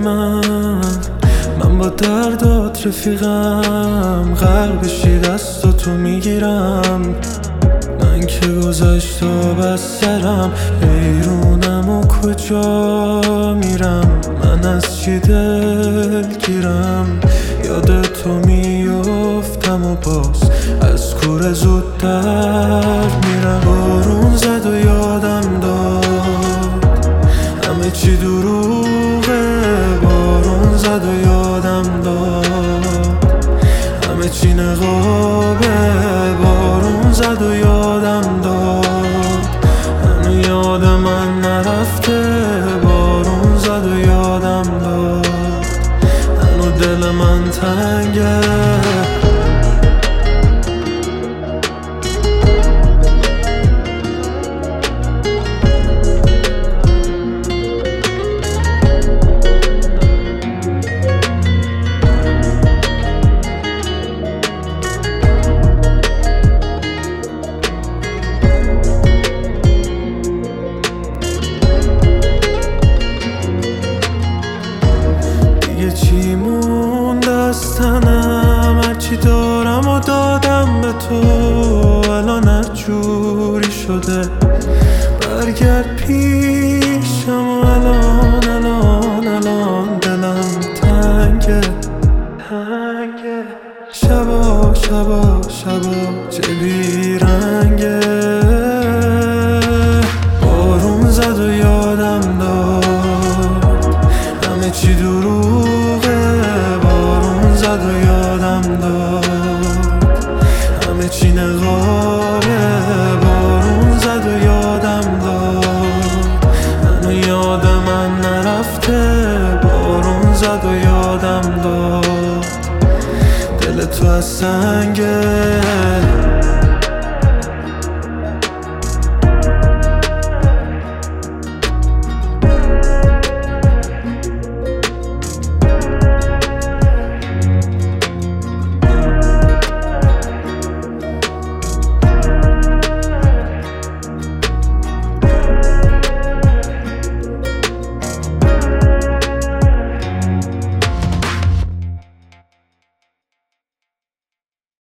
من با دردات رفیقم، قلبشی دستاتو میگیرم. من که گذشت و بس سرم، حیرونم و کجا میرم. من از چی دلگیرم، یاد تو میفتم و باز از کوره زودتر میرم. بارون زد و یادم داد همه چی دروغه. بارون زد و یادم داد همه چی نقابه. بارون زد و یادم داد هنو یاد من نرفته. بارون زد و یادم داد هنو دل من تنگه. چی موند از تنم، هرچی دارم و دادم به تو. الان هر جوری شده برگرد پیشم و الان دلم تنگه. شبا چه بیرنگه. بارون زد و یادم داد همه چی دروغه. بارون زد و یادم داد همه چی نقابه. بارون زد و یادم داد هنو یاد من نرفته. بارون زد و یادم داد دل تو از سنگه.